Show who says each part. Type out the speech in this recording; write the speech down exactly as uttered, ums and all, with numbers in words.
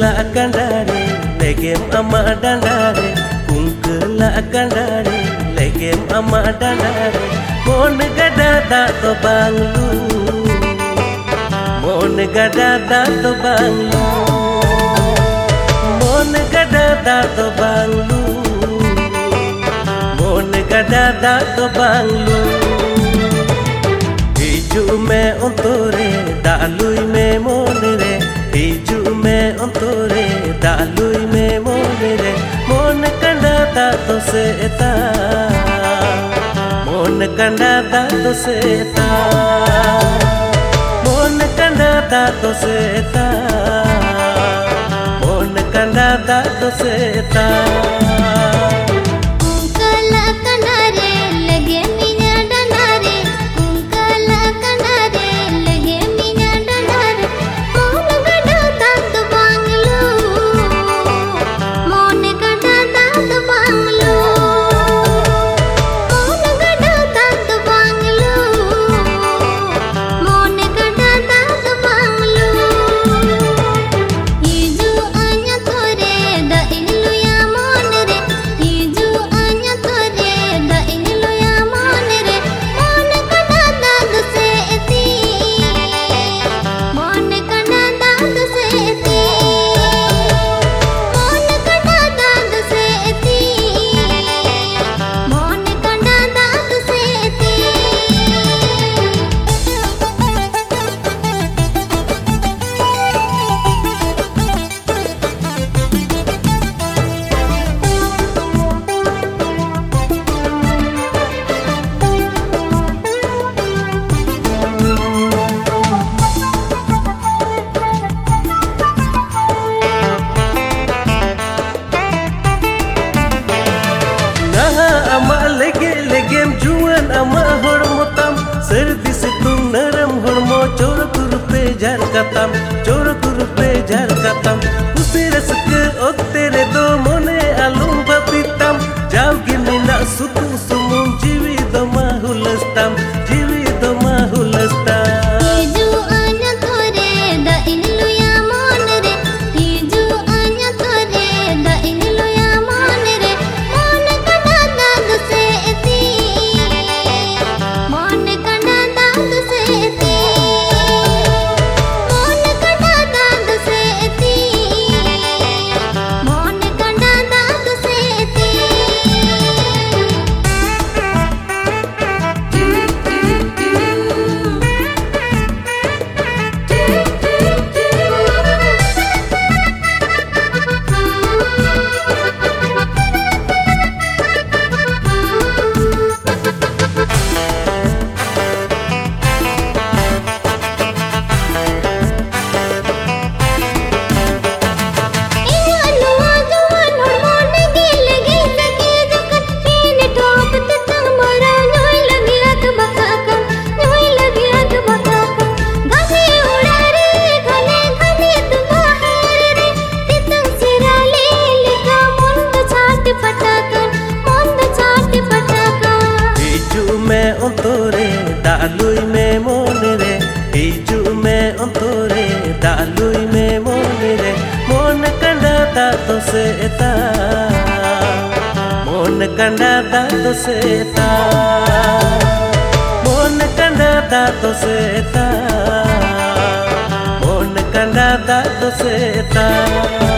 Speaker 1: Kungkela kandare legem ama dandare, kungkela kandare legem ama dandare. Mon gada da to banglu, mon gada da to banglu, mon gada da to banglu, mon gada da to banglu. Hiju me ontore dalui me monere, hiju me ontore dalui me monere. Mon kanda da to seta, mon kanda da to seta, mon kanda da to seta, mon kanda da to seta. Ama lege legem juan ama hormotam, serdi situng naram hormo chor kurupe jar katam, chor kurupe jar katam. Usir suke oktere do mone alum bapitam, jaw gini na sutu sumum jiwi do mahulastam, jiwi do mahulastam. Dalui me monere, hiju me ontore dalui me monere. Mon kanda da to seta, mon kanda da to seta, mon kanda da to seta, mon kanda da to seta.